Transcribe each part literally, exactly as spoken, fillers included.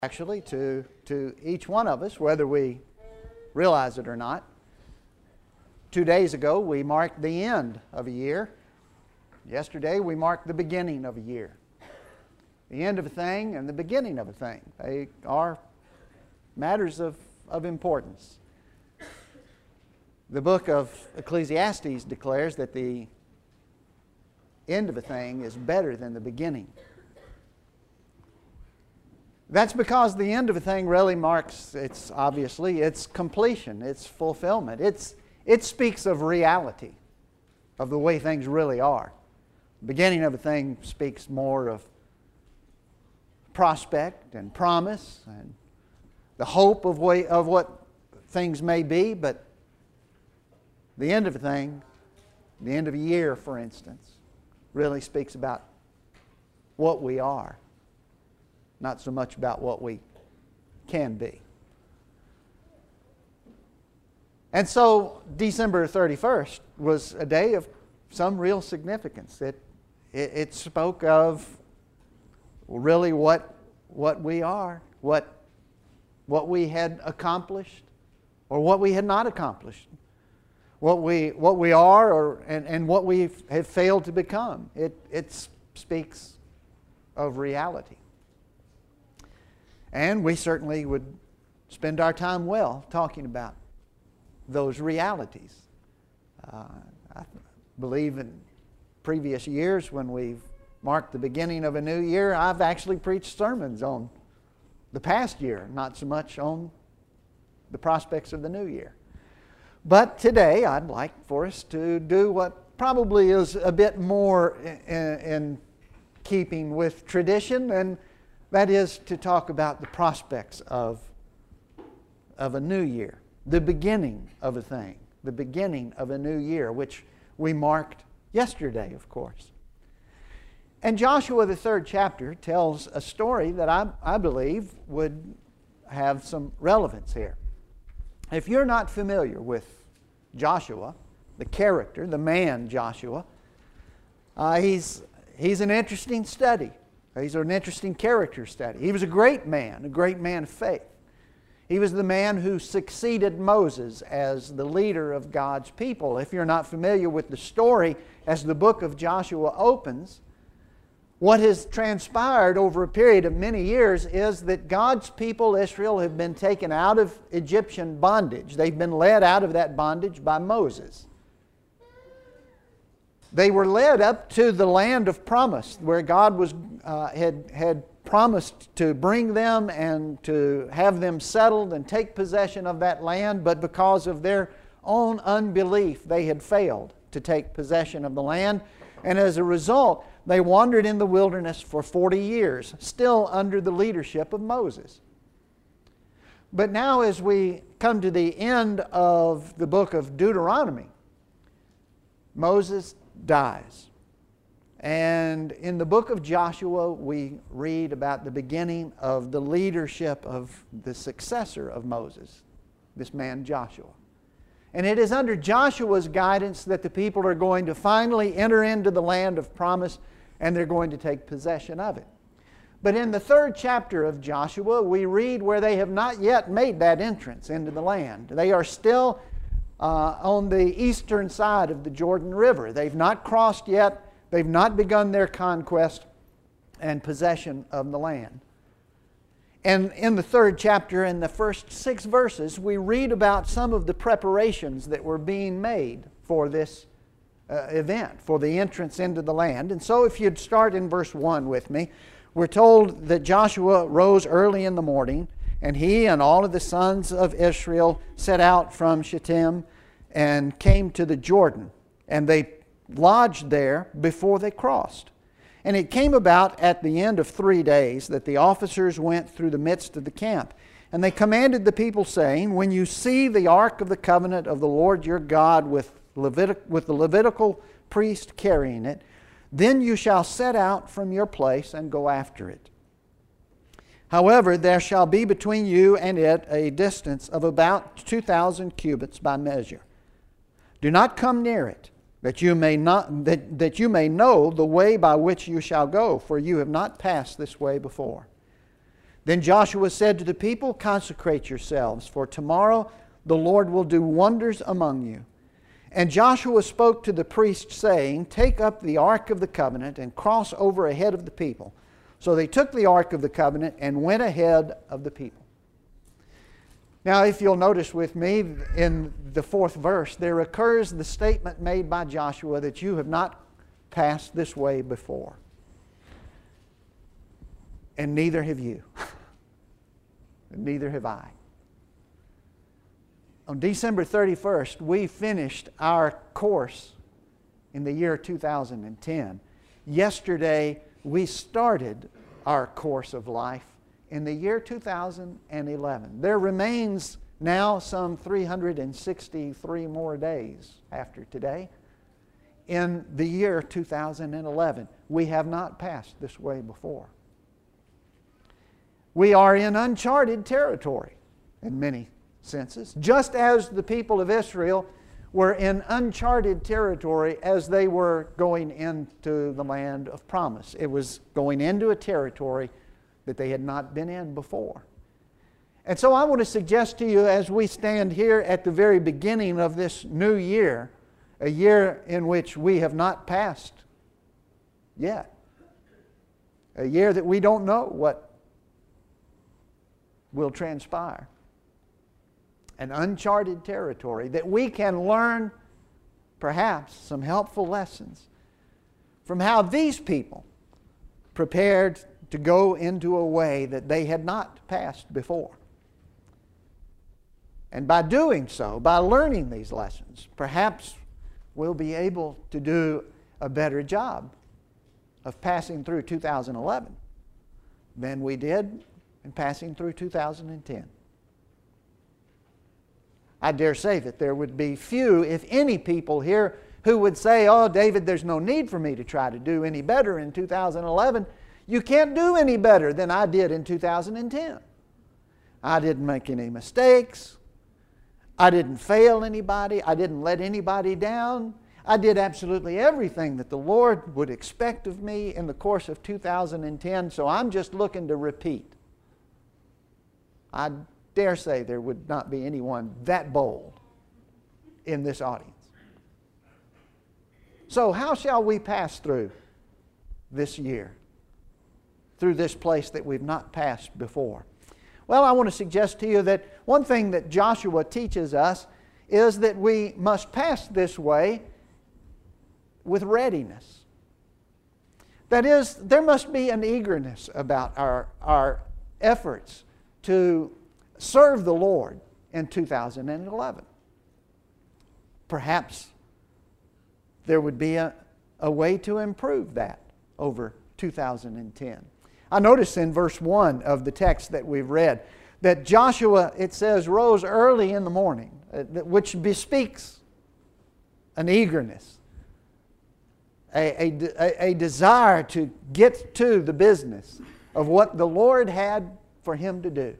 actually, to, to each one of us, whether we realize it or not. Two days ago, we marked the end of a year. Yesterday, we marked the beginning of a year. The end of a thing and the beginning of a thing. They are matters of, of importance. The book of Ecclesiastes declares that the end of a thing is better than the beginning. That's because the end of a thing really marks, it's obviously, its completion, its fulfillment. It's, it speaks of reality, of the way things really are. The beginning of a thing speaks more of prospect and promise and the hope of, way, of what things may be, but the end of a thing, the end of a year, for instance, really speaks about what we are, not so much about what we can be. And so December thirty-first was a day of some real significance. It, it, it spoke of really what, what we are, what, what we had accomplished or what we had not accomplished, what we, what we are or, and, and what we have failed to become. It, it speaks of reality. And we certainly would spend our time well talking about those realities. Uh, I believe in previous years when we've marked the beginning of a new year, I've actually preached sermons on the past year, not so much on the prospects of the new year. But today I'd like for us to do what probably is a bit more in, in keeping with tradition, and that is to talk about the prospects of, of a new year, the beginning of a thing, the beginning of a new year, which we marked yesterday, of course. And Joshua, the third chapter, tells a story that I, I believe would have some relevance here. If you're not familiar with Joshua, the character, the man Joshua, uh, he's, he's an interesting study. He's an interesting character study. He was a great man, a great man of faith. He was the man who succeeded Moses as the leader of God's people. If you're not familiar with the story, as the book of Joshua opens, what has transpired over a period of many years is that God's people, Israel, have been taken out of Egyptian bondage. They've been led out of that bondage by Moses. They were led up to the land of promise where God was, uh, had, had promised to bring them and to have them settled and take possession of that land, but because of their own unbelief, they had failed to take possession of the land. And as a result, they wandered in the wilderness for forty years, still under the leadership of Moses. But now as we come to the end of the book of Deuteronomy, Moses dies. And in the book of Joshua, we read about the beginning of the leadership of the successor of Moses, this man Joshua. And it is under Joshua's guidance that the people are going to finally enter into the land of promise, and they're going to take possession of it. But in the third chapter of Joshua, we read where they have not yet made that entrance into the land. They are still uh, on the eastern side of the Jordan River. They've not crossed yet. They've not begun their conquest and possession of the land. And in the third chapter, in the first six verses, we read about some of the preparations that were being made for this uh, event, for the entrance into the land. And so if you'd start in verse one with me, we're told that Joshua rose early in the morning, and he and all of the sons of Israel set out from Shittim and came to the Jordan, and they lodged there before they crossed. And it came about at the end of three days that the officers went through the midst of the camp. And they commanded the people, saying, when you see the ark of the covenant of the Lord your God with, Levitic, with the Levitical priest carrying it, then you shall set out from your place and go after it. However, there shall be between you and it a distance of about two thousand cubits by measure. Do not come near it, that you may not that, that you may know the way by which you shall go, for you have not passed this way before. Then Joshua said to the people, "Consecrate yourselves, for tomorrow the Lord will do wonders among you." And Joshua spoke to the priests, saying, "Take up the ark of the covenant and cross over ahead of the people." So they took the ark of the covenant and went ahead of the people. Now, if you'll notice with me, in the fourth verse, there occurs the statement made by Joshua that you have not passed this way before. And neither have you. And neither have I. On December thirty-first, we finished our course in the year two thousand ten. Yesterday, we started our course of life in the year two thousand eleven. There remains now some three hundred sixty-three more days after today in the year two thousand eleven. We have not passed this way before. We are in uncharted territory in many senses, just as the people of Israel were in uncharted territory as they were going into the land of promise. It was going into a territory that they had not been in before. And so I want to suggest to you, as we stand here at the very beginning of this new year, a year in which we have not passed yet, a year that we don't know what will transpire, an uncharted territory, that we can learn perhaps some helpful lessons from how these people prepared to go into a way that they had not passed before. And by doing so, by learning these lessons, perhaps we'll be able to do a better job of passing through two thousand eleven than we did in passing through two thousand ten. I dare say that there would be few, if any, people here who would say, "Oh, David, there's no need for me to try to do any better in two thousand eleven. You can't do any better than I did in two thousand ten. I didn't make any mistakes. I didn't fail anybody. I didn't let anybody down. I did absolutely everything that the Lord would expect of me in the course of two thousand ten, so I'm just looking to repeat." I dare say there would not be anyone that bold in this audience. So how shall we pass through this year? Through this place that we've not passed before? Well, I want to suggest to you that one thing that Joshua teaches us is that we must pass this way with readiness. That is, there must be an eagerness about our, our efforts to serve the Lord in two thousand eleven. Perhaps there would be a, a way to improve that over two thousand ten. I notice in verse one of the text that we've read that Joshua, it says, rose early in the morning, which bespeaks an eagerness, a, a, a desire to get to the business of what the Lord had for him to do.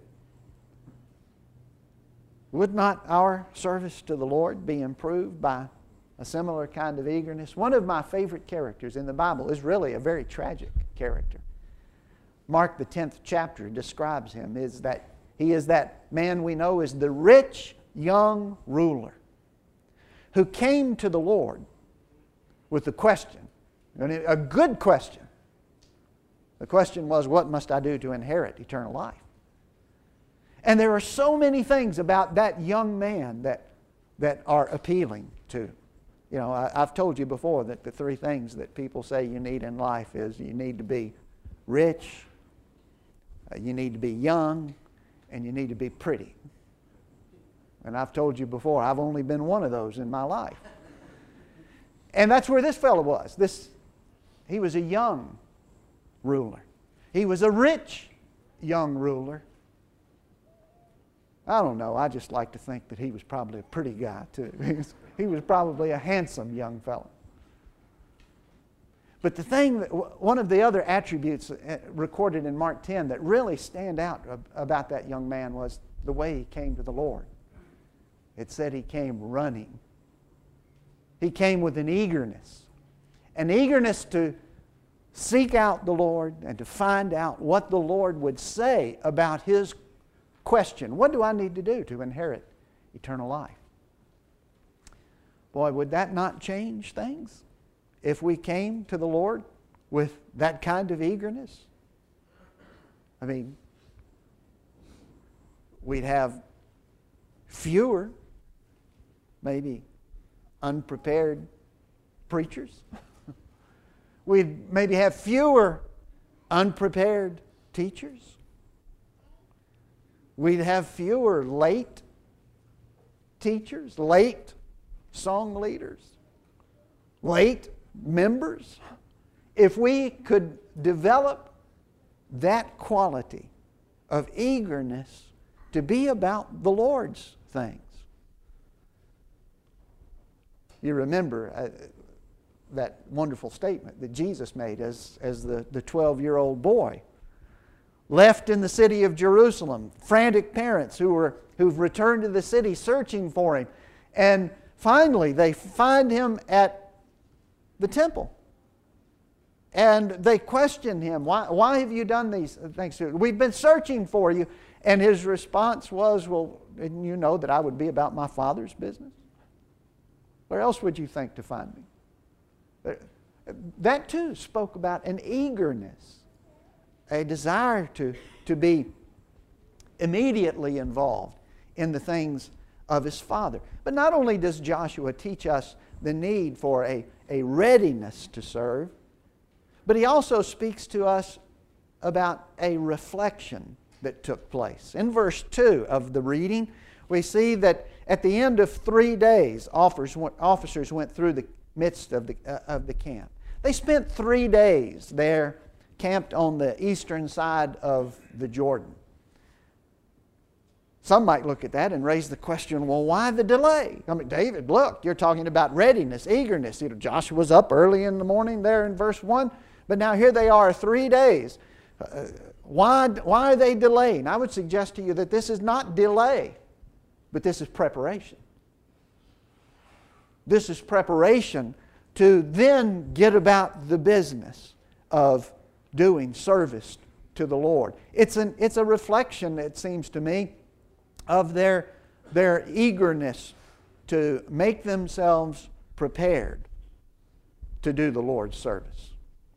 Would not our service to the Lord be improved by a similar kind of eagerness? One of my favorite characters in the Bible is really a very tragic character. Mark, the tenth chapter, describes him. Is that he is that man we know as the rich young ruler who came to the Lord with a question, and a good question. The question was, what must I do to inherit eternal life? And there are so many things about that young man that, that are appealing to. You know, I, I've told you before that the three things that people say you need in life is you need to be rich, uh, you need to be young, and you need to be pretty. And I've told you before, I've only been one of those in my life. And that's where this fellow was. This, he was a young ruler. He was a rich young ruler. I don't know. I just like to think that he was probably a pretty guy too. He was, he was probably a handsome young fellow. But the thing, that, one of the other attributes recorded in Mark ten that really stand out about that young man was the way he came to the Lord. It said he came running. He came with an eagerness. An eagerness to, seek out the Lord and to find out what the Lord would say about His question. What do I need to do to inherit eternal life? Boy, would that not change things if we came to the Lord with that kind of eagerness? I mean, we'd have fewer, maybe unprepared preachers. We'd maybe have fewer unprepared teachers. We'd have fewer late teachers, late song leaders, late members. If we could develop that quality of eagerness to be about the Lord's things. You remember uh, that wonderful statement that Jesus made as, as the, the twelve-year-old boy left in the city of Jerusalem, frantic parents who were, who've returned to the city searching for Him. And finally, they find Him at the temple. And they question Him, why, why have you done these things? We've been searching for you. And His response was, well, didn't you know that I would be about my Father's business? Where else would you think to find me? That too spoke about an eagerness, a desire to, to be immediately involved in the things of his father. But not only does Joshua teach us the need for a, a readiness to serve, but he also speaks to us about a reflection that took place. In verse two of the reading, we see that at the end of three days, officers went through the midst of the, uh, of the camp. They spent three days there, camped on the eastern side of the Jordan. Some might look at that and raise the question, well, why the delay? I mean, David, look, you're talking about readiness, eagerness. You know, Joshua's up early in the morning there in verse one, but now here they are three days. Uh, why, why are they delaying? I would suggest to you that this is not delay, but this is preparation. This is preparation to then get about the business of doing service to the Lord. It's, an, it's a reflection, it seems to me, of their, their eagerness to make themselves prepared to do the Lord's service.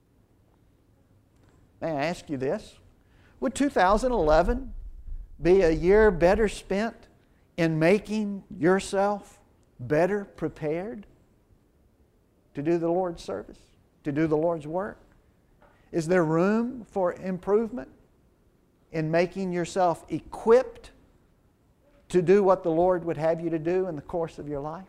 May I ask you this? Would two thousand eleven be a year better spent in making yourself better prepared to do the Lord's service, to do the Lord's work? Is there room for improvement in making yourself equipped to do what the Lord would have you to do in the course of your life?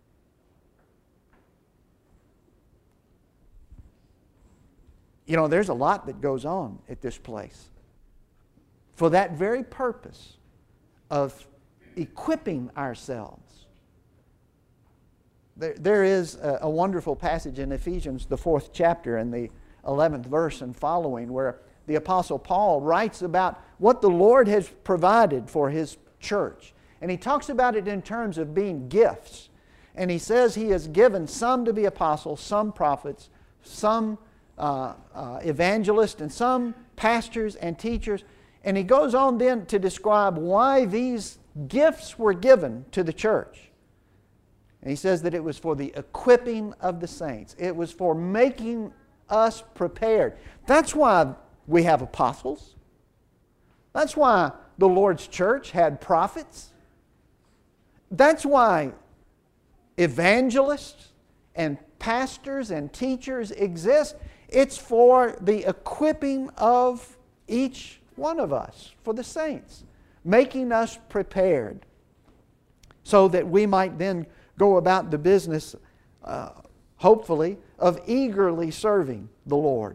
You know, there's a lot that goes on at this place for that very purpose of equipping ourselves. There, there is a, a wonderful passage in Ephesians, the fourth chapter, and the eleventh verse and following, where the Apostle Paul writes about what the Lord has provided for His church. And he talks about it in terms of being gifts. And he says He has given some to be apostles, some prophets, some uh, uh, evangelists, and some pastors and teachers. And he goes on then to describe why these gifts were given to the church. And he says that it was for the equipping of the saints. It was for making us prepared. That's why we have apostles. That's why the Lord's church had prophets. That's why evangelists and pastors and teachers exist. It's for the equipping of each one of us, for the saints, making us prepared so that we might then go about the business, uh, hopefully, of eagerly serving the Lord.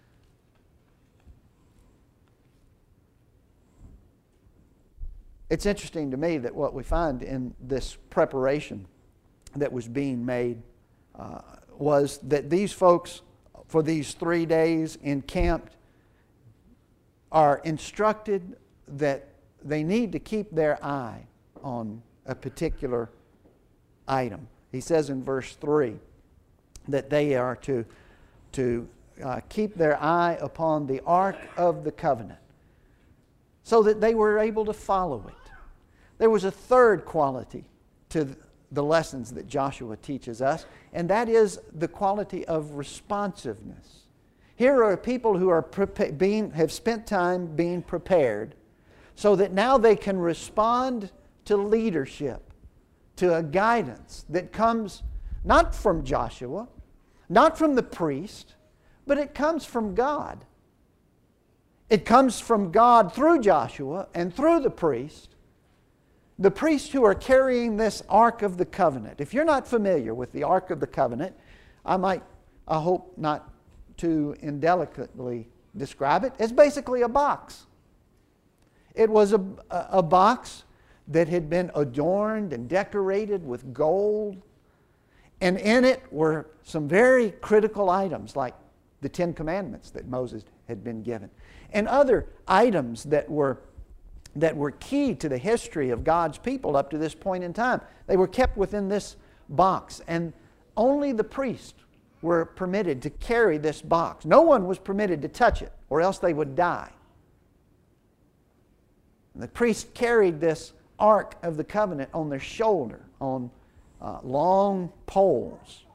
It's interesting to me that what we find in this preparation that was being made uh, was that these folks, for these three days encamped, are instructed that they need to keep their eye on a particular item. He says in verse three that they are to, to uh, keep their eye upon the Ark of the Covenant so that they were able to follow it. There was a third quality to the lessons that Joshua teaches us, and that is the quality of responsiveness. Here are people who are prepa- being, have spent time being prepared so that now they can respond to leadership, to a guidance that comes not from Joshua, not from the priest, but it comes from God. It comes from God through Joshua and through the priest, the priests who are carrying this Ark of the Covenant. If you're not familiar with the Ark of the Covenant, I might, I hope not too indelicately describe it. It's basically a box. It was a, a box that had been adorned and decorated with gold. And in it were some very critical items like the Ten Commandments that Moses had been given, and other items that were that were key to the history of God's people up to this point in time. They were kept within this box, and only the priests were permitted to carry this box. No one was permitted to touch it, or else they would die. And the priests carried this Ark of the Covenant on their shoulder, on uh, long poles.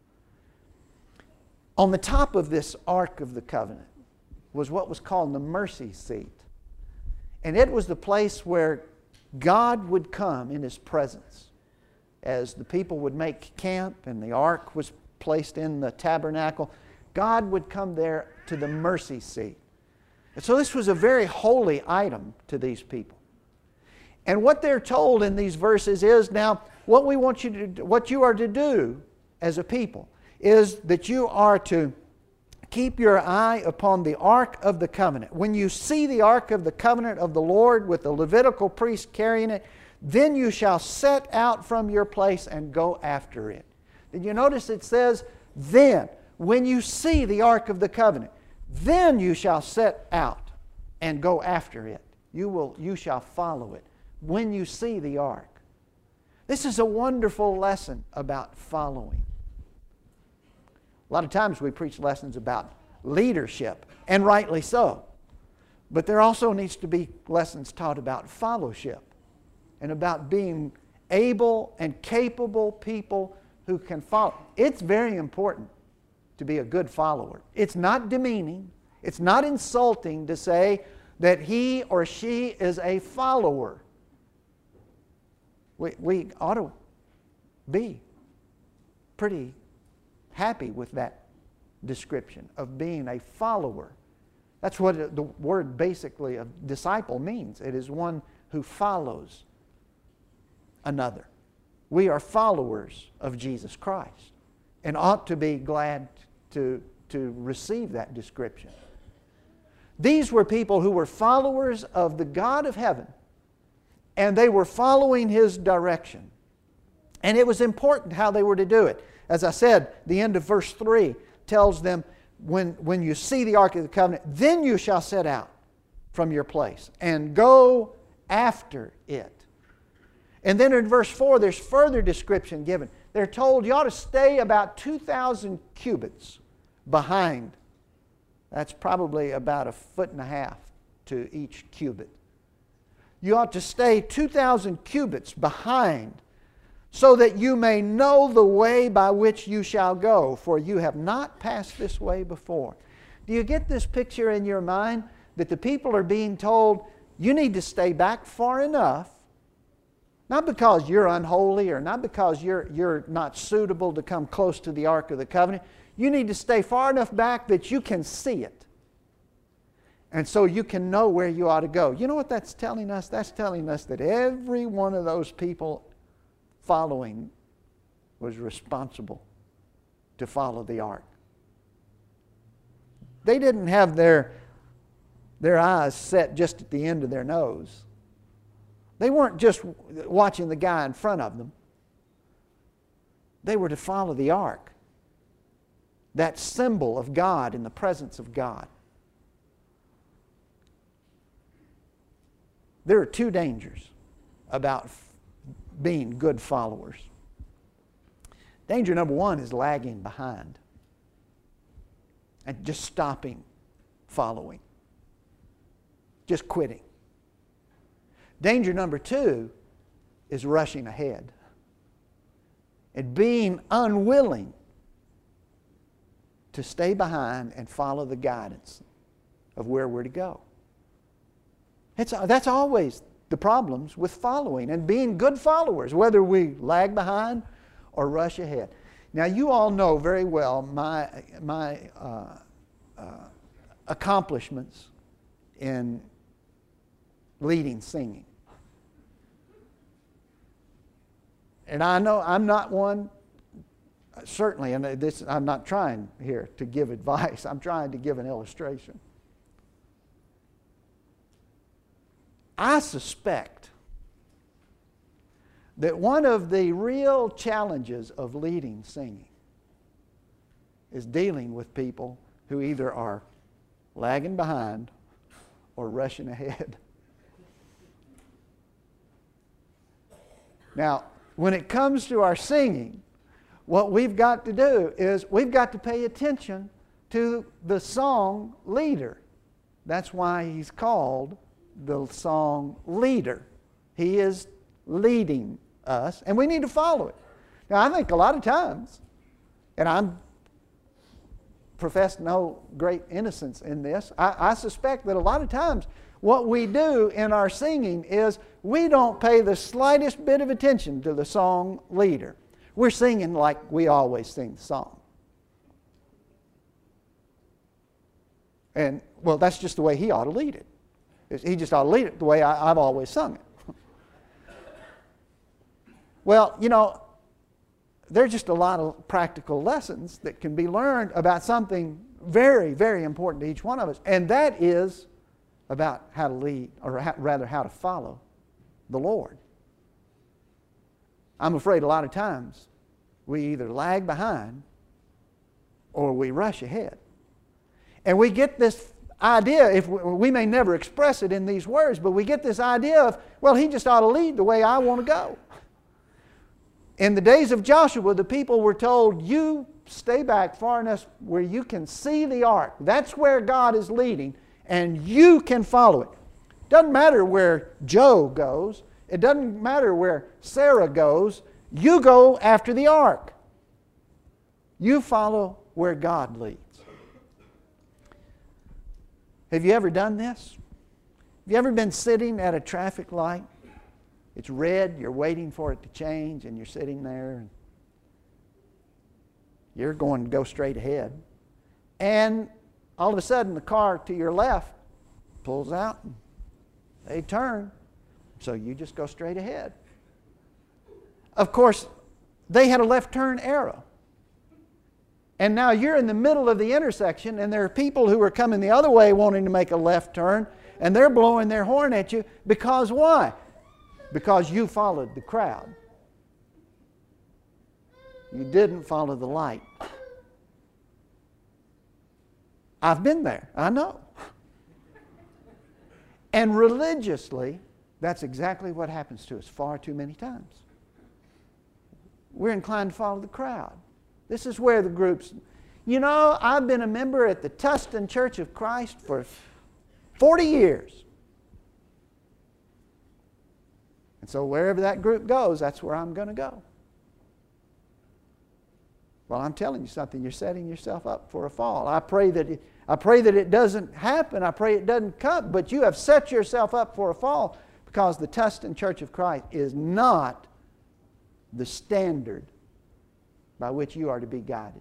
On the top of this Ark of the Covenant was what was called the mercy seat. And it was the place where God would come in His presence. As the people would make camp and the ark was placed in the tabernacle, God would come there to the mercy seat. And so this was a very holy item to these people. And what they're told in these verses is, now, what we want you to do, what you are to do as a people is that you are to keep your eye upon the Ark of the Covenant. When you see the Ark of the Covenant of the Lord with the Levitical priest carrying it, then you shall set out from your place and go after it. Did you notice it says, then, when you see the Ark of the Covenant, then you shall set out and go after it. You will, you shall follow it when you see the Ark. This is a wonderful lesson about following. A lot of times we preach lessons about leadership, and rightly so. But there also needs to be lessons taught about fellowship and about being able and capable people who can follow. It's very important to be a good follower. It's not demeaning. It's not insulting to say that he or she is a follower. We, we ought to be pretty happy with that description of being a follower. That's what the word basically of disciple means. It is one who follows another. We are followers of Jesus Christ and ought to be glad to, to receive that description. These were people who were followers of the God of heaven, and they were following His direction. And it was important how they were to do it. As I said, the end of verse three tells them, when, when you see the Ark of the Covenant, then you shall set out from your place and go after it. And then in verse four, there's further description given. They're told you ought to stay about two thousand cubits behind. That's probably about a foot and a half to each cubit. You ought to stay two thousand cubits behind, so that you may know the way by which you shall go, for you have not passed this way before. Do you get this picture in your mind that the people are being told, you need to stay back far enough, not because you're unholy or not because you're, you're not suitable to come close to the Ark of the Covenant. You need to stay far enough back that you can see it. And so you can know where you ought to go. You know what that's telling us? That's telling us that every one of those people following was responsible to follow the ark. They didn't have their, their eyes set just at the end of their nose. They weren't just watching the guy in front of them. They were to follow the ark, that symbol of God in the presence of God. There are two dangers about being good followers. Danger number one is lagging behind. and just stopping following. Just quitting. Danger number two is rushing ahead and being unwilling to stay behind and follow the guidance of where we're to go. It's, that's always the problems with following and being good followers, whether we lag behind or rush ahead. Now, you all know very well my, my uh, uh, accomplishments in leading singing. And I know I'm not one, certainly, and this, I'm not trying here to give advice. I'm trying to give an illustration. I suspect that one of the real challenges of leading singing is dealing with people who either are lagging behind or rushing ahead. Now, when it comes to our singing, what we've got to do is we've got to pay attention to the song leader. That's why he's called the song leader. He is leading us, and we need to follow it. Now, I think a lot of times, and I'm profess no great innocence in this, I, I suspect that a lot of times what we do in our singing is we don't pay the slightest bit of attention to the song leader. We're singing like we always sing the song. And, well, that's just the way he ought to lead it. He just ought to lead it the way I, I've always sung it. Well, you know, there's just a lot of practical lessons that can be learned about something very, very important to each one of us. And that is about how to lead, or how, rather how to follow the Lord. I'm afraid a lot of times we either lag behind or we rush ahead. And we get this idea, if we, we may never express it in these words, but we get this idea of, well, he just ought to lead the way I want to go. In the days of Joshua, the people were told, you stay back far enough where you can see the ark. That's where God is leading, and you can follow it. Doesn't matter where Joe goes. It doesn't matter where Sarah goes. You go after the ark. You follow where God leads. Have you ever done this? Have you ever been sitting at a traffic light? It's red, you're waiting for it to change, and you're sitting there. And you're going to go straight ahead. And all of a sudden, the car to your left pulls out, and they turn. So you just go straight ahead. Of course, they had a left turn arrow. And now you're in the middle of the intersection, and there are people who are coming the other way wanting to make a left turn, and they're blowing their horn at you. Because why? Because you followed the crowd. You didn't follow the light. I've been there. I know. And religiously, that's exactly what happens to us far too many times. We're inclined to follow the crowd. This is where the groups... You know, I've been a member at the Tustin Church of Christ for forty years. And so wherever that group goes, that's where I'm going to go. Well, I'm telling you something. You're setting yourself up for a fall. I pray that it, I pray that it doesn't happen. I pray it doesn't come. But you have set yourself up for a fall because the Tustin Church of Christ is not the standard by which you are to be guided.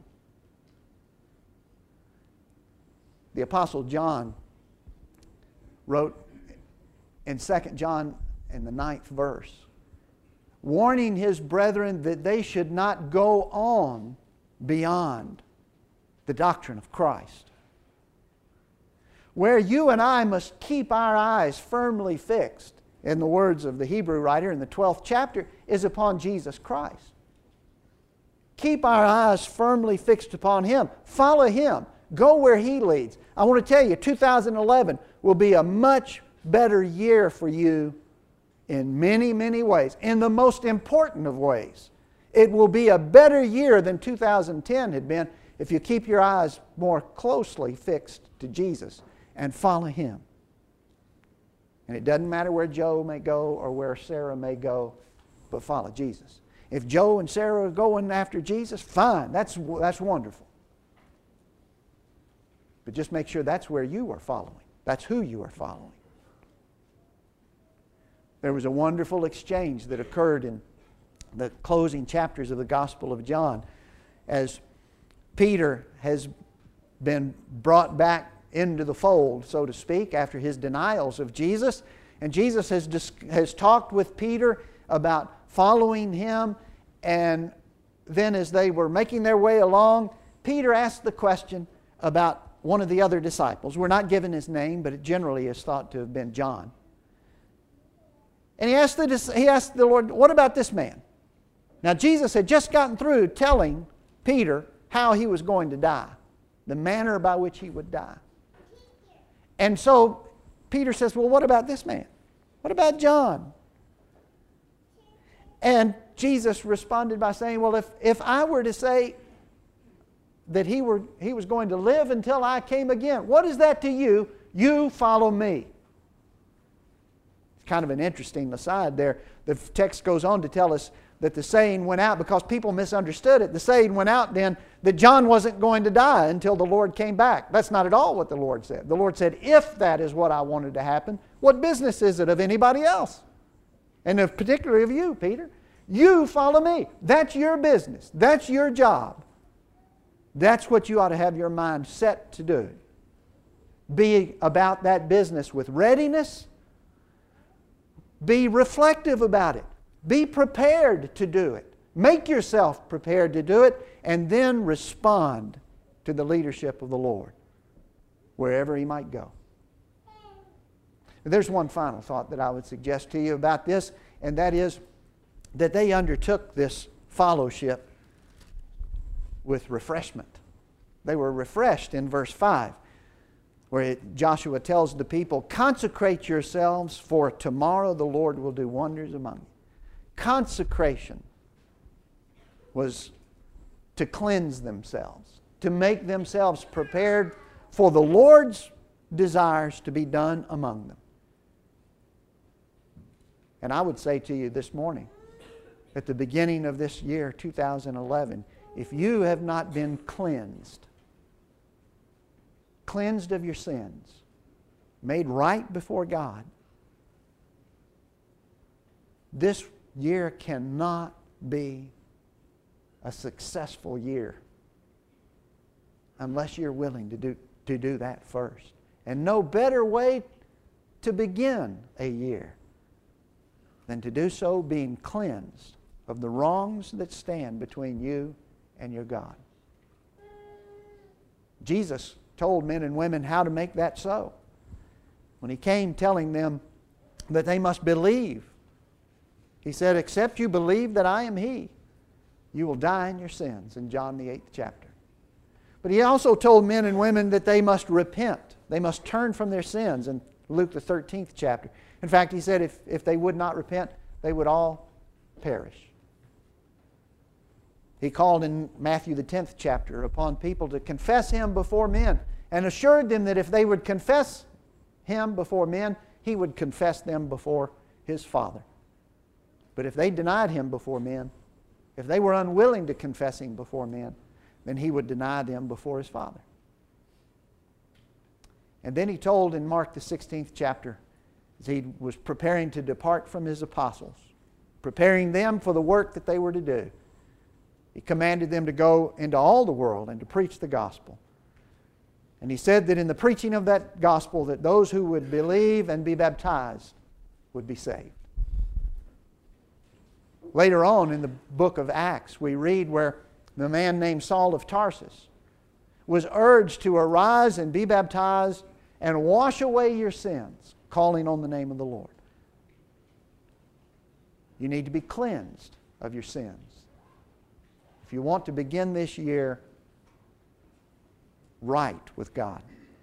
The Apostle John wrote in Second John in the ninth verse, warning his brethren that they should not go on beyond the doctrine of Christ. Where you and I must keep our eyes firmly fixed, in the words of the Hebrew writer in the twelfth chapter, is upon Jesus Christ. Keep our eyes firmly fixed upon Him. Follow Him. Go where He leads. I want to tell you, two thousand eleven will be a much better year for you in many, many ways. In the most important of ways. It will be a better year than two thousand ten had been if you keep your eyes more closely fixed to Jesus and follow Him. And it doesn't matter where Joe may go or where Sarah may go, but follow Jesus. If Joe and Sarah are going after Jesus, fine, that's, that's wonderful. But just make sure that's where you are following. That's who you are following. There was a wonderful exchange that occurred in the closing chapters of the Gospel of John as Peter has been brought back into the fold, so to speak, after his denials of Jesus. And Jesus has, dis- has talked with Peter about following Him. And then as they were making their way along, Peter asked the question about one of the other disciples. We're not given his name, but it generally is thought to have been John. And he asked the, he asked the Lord, what about this man? Now Jesus had just gotten through telling Peter how he was going to die, the manner by which he would die. And so Peter says, well, what about this man? What about John? And Jesus responded by saying, well, if, if I were to say that he, were, he was going to live until I came again, what is that to you? You follow me. It's kind of an interesting aside there. The text goes on to tell us that the saying went out, because people misunderstood it, the saying went out then that John wasn't going to die until the Lord came back. That's not at all what the Lord said. The Lord said, if that is what I wanted to happen, what business is it of anybody else? And of, particularly of you, Peter. You follow me. That's your business. That's your job. That's what you ought to have your mind set to do. Be about that business with readiness. Be reflective about it. Be prepared to do it. Make yourself prepared to do it, and then respond to the leadership of the Lord wherever He might go. There's one final thought that I would suggest to you about this, and that is that they undertook this fellowship with refreshment. They were refreshed in verse five, where it, Joshua tells the people, consecrate yourselves, for tomorrow the Lord will do wonders among you. Consecration was to cleanse themselves, to make themselves prepared for the Lord's desires to be done among them. And I would say to you this morning, at the beginning of this year, two thousand eleven, if you have not been cleansed, cleansed of your sins, made right before God, this year cannot be a successful year unless you're willing to do, to do that first. And no better way to begin a year than to do so being cleansed of the wrongs that stand between you and your God. Jesus told men and women how to make that so. When He came telling them that they must believe, He said, except you believe that I am He, you will die in your sins, in John the eighth chapter. But He also told men and women that they must repent. They must turn from their sins in Luke the thirteenth chapter. In fact, He said if, if they would not repent, they would all perish. He called in Matthew the tenth chapter upon people to confess Him before men, and assured them that if they would confess Him before men, He would confess them before His Father. But if they denied Him before men, if they were unwilling to confess Him before men, then He would deny them before His Father. And then He told in Mark the sixteenth chapter, as He was preparing to depart from His apostles, preparing them for the work that they were to do, He commanded them to go into all the world and to preach the gospel. And He said that in the preaching of that gospel, that those who would believe and be baptized would be saved. Later on in the book of Acts, we read where the man named Saul of Tarsus was urged to arise and be baptized and wash away your sins, calling on the name of the Lord. You need to be cleansed of your sins. If you want to begin this year right with God.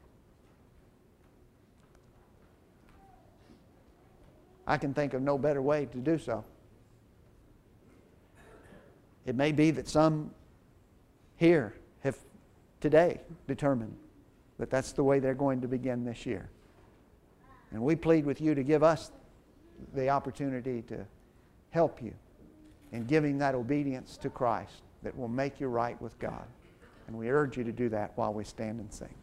I can think of no better way to do so. It may be that some here have today determined that that's the way they're going to begin this year. And we plead with you to give us the opportunity to help you in giving that obedience to Christ that will make you right with God. And we urge you to do that while we stand and sing.